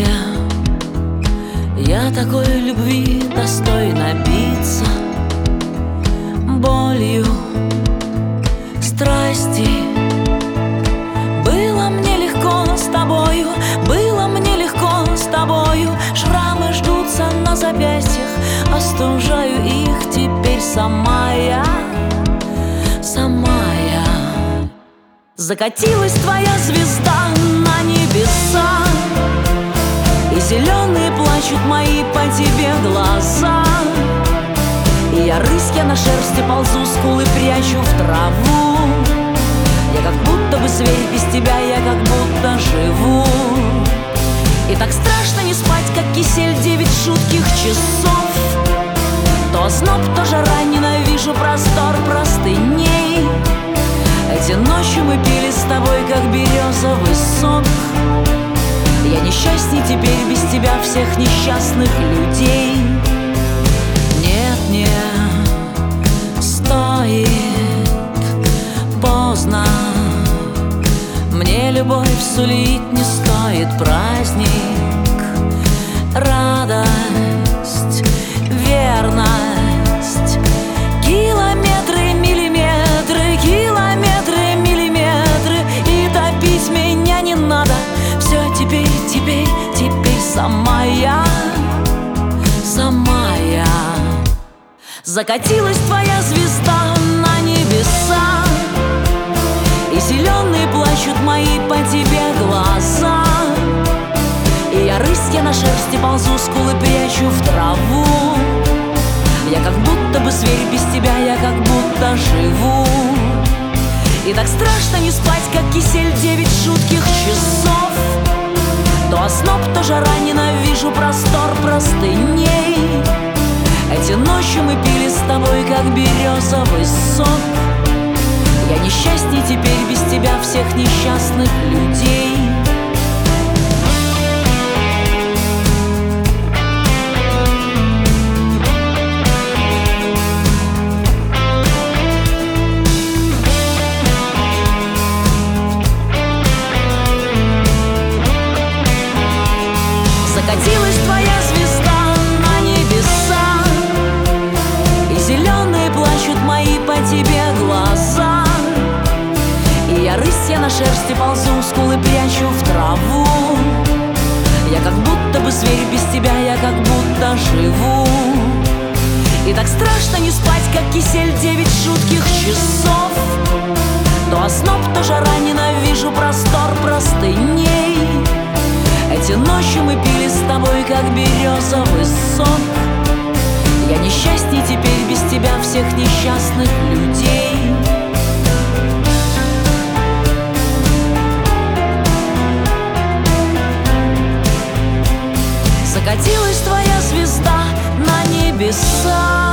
где я такой любви достойна биться, болью страсти. Было мне легко с тобою, было мне легко с тобою. Шрамы ждутся на запястьях, остужаю их теперь сама я, сама я. Закатилась твоя звезда на небеса, и зеленые плачут мои по тебе глаза. И я рысь, я на шерсти ползу, скулы прячу в траву. Я как будто бы зверь, без тебя я как будто живу. И так страшно не спать, как кисель 9 жутких часов. То озноб, то жара, ненавижу простор простыней. Эти ночи мы пили с тобой, как березовый сок. Я несчастней теперь без тебя всех несчастных людей. Нет, не стоит, поздно. Мне любовь сулить не стоит праздник, радость, верность. Километры, миллиметры, километры, миллиметры. И топить меня не надо. Все теперь, теперь, теперь сама я, сама я. Закатилась твоя звезда на небеса, и зеленые плачут мои по тебе глаза. И я рысь, я на шерсти ползу, скулы прячу в траву. Я как будто бы зверь, без тебя я как будто живу. И так страшно не спать, как кисель 9 жутких часов. То озноб, то жара, ненавижу простор простыней. Эти ночи мы пили с тобой, как березовый сок. Я несчастней теперь без тебя всех несчастных людей. Закатилась твоя звезда на небеса, и зеленые плачут мои по тебе глаза. И я рысь, я на шерсти ползу, скулы прячу в траву. Я как будто бы зверь, без тебя я как будто живу. И так страшно не спать, как кисель 9 жутких часов. То озноб, то жара, ненавижу простор простыней. Эти ночи мы пили с тобой, как березовый сок. Я несчастней теперь без тебя всех несчастных людей. Закатилась твоя звезда на небеса,